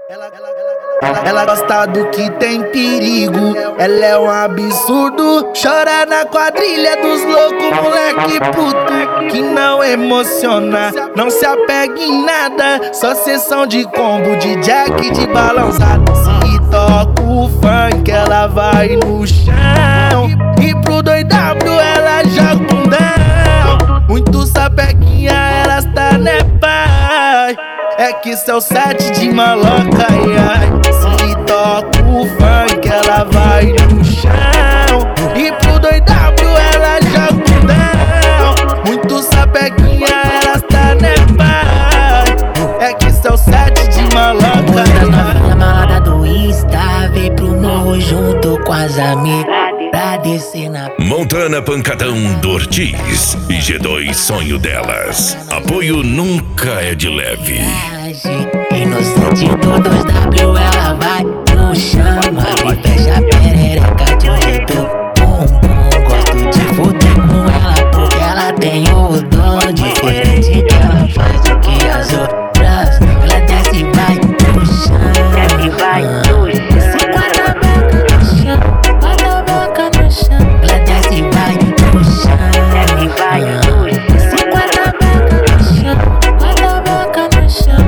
Ela gosta do que tem perigo, ela é um absurdo. Chora na quadrilha dos loucos, moleque puto, que não emociona, não se apega em nada. Só sessão de combo, de jack, de balançado. Se toca o funk, ela vai no chão, e pro 2W ela joga o bundão. Muito sapequinha, elas tá né pai. É que seu set de maloca, ai, ai. Se toca o funk, ela vai no chão, e pro 2W ela joga o bundão. Muito sapequinha, elas tá né pai. É que seu set de maloca, ai, ai. A malada do Insta veio pro morro junto com as amigas pra descer na Montana Pancadão do Ortiz e G2 Sonho Delas. Apoio nunca é de leve. E no sentido 2W ela vai no chão, e fecha a perereca de um jeito bumbum. Gosto de fuder com ela porque ela tem o dom diferente, que ela faz do que as outras. Ela desce e vai no chão, desce e vai no chão. Se guarda a boca no chão, guarda a boca no chão. Ela desce e vai no chão, desce e vai no chão. Se guarda a boca no chão, guarda a boca no chão.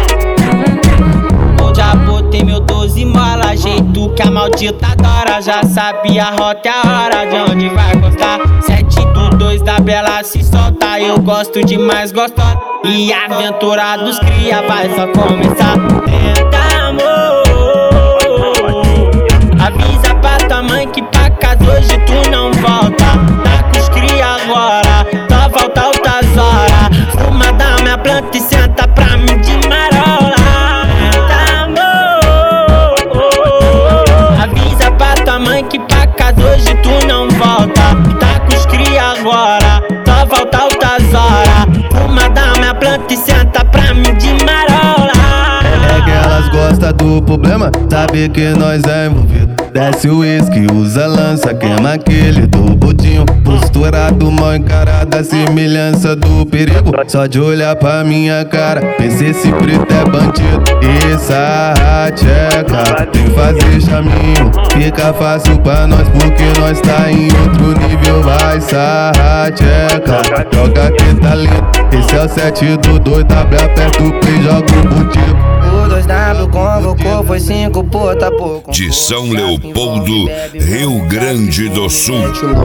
Já botei meu 12 mola, jeito que a maldita adora. Já sabia a rota e a hora de onde vai gostar. 7 do 2W ela se solta, eu gosto demais, gostosa. E a aventura dos cria vai só começar. Tenta, amor, avisa pra tua mãe que pra casa hoje tu não volta. Tá com os cria agora, só volta outras horas. Fuma da minha planta e senta pra mim de marola. Avisa pra tua mãe que pra casa hoje tu não volta. Tá com os cria agora, só volta outras horas. Fuma da minha planta e senta pra mim de marola. É que elas gostam do problema, sabe que nós é envolvido. Desce o uísque, usa lança, queima aquele do botinho. Posturado, mal encarada, semelhança do perigo. Só de olhar pra minha cara, pensei esse preto é bandido. Essa tcheca, tem que fazer chaminho. Fica fácil pra nós porque nós tá em outro nível. Vai sarra tcheca, joga que tá lindo. Esse é o 7 do 2W, aperta o play, joga o botico. O 2W convocou, foi 5 puta pouco. De São Leopoldo, Rio Grande do Sul.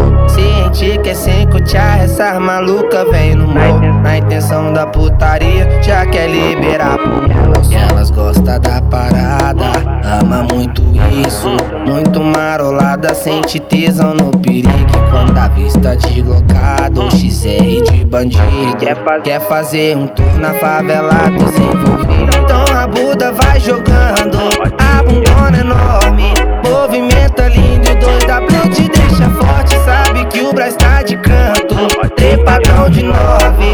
Sente que é 5 tchá, essas maluca vem no morro. Na intenção da putaria, já quer liberar pro moço. Elas gostam da parada, ama muito isso. Muito marolada, sente tesão no perigo. Quando a vista deslocada, o XR de bandido. Quer fazer um tour na favela desenvolvido. Então a Buda vai jogando, a bundona enorme. Movimenta lindo e 2W te deixa forte. Sabe que o Brás tá de canto, trepadão de 9,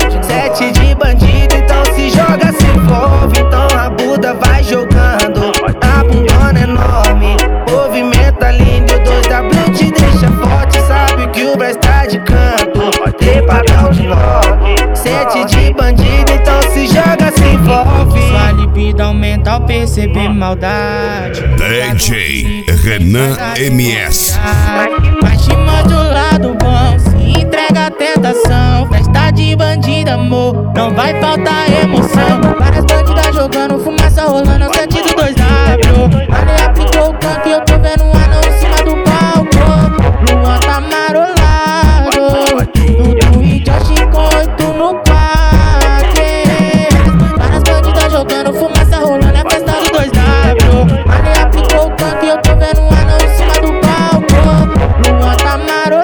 7 de bandido, então se joga, se envolve. Então a Buda vai jogando, a bundona enorme. Movimenta lindo e 2W te deixa forte. Sabe que o Brás tá de canto, trepadão de 9, 7 de bandido, então se joga, se envolve. Sua libido aumenta ao perceber maldade. DJ Renan MS. Mas te mostra o lado bom, se entrega a tentação. Festa de bandido, amor, não vai faltar emoção. Várias bandidas jogando, fumaça rolando, eu senti do 2W. Ali aplicou o tanque, eu tô vendo um anão em cima do palco. Luan tá marolado, Dudu e Josh com 8 no quarto. Várias bandidas jogando, fumaça rolando, é festa do 2W. Ali aplicou o tanque, eu tô vendo um anão em cima do palco. Luan tá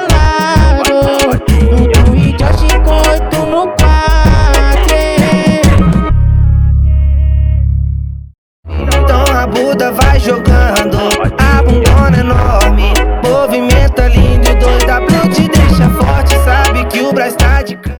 marolado, Dudu e Josh com 8 no quarto. Então a Buda vai jogando, a bundona enorme. Movimenta lindo e 2W te deixa forte. Sabe que o Brás tá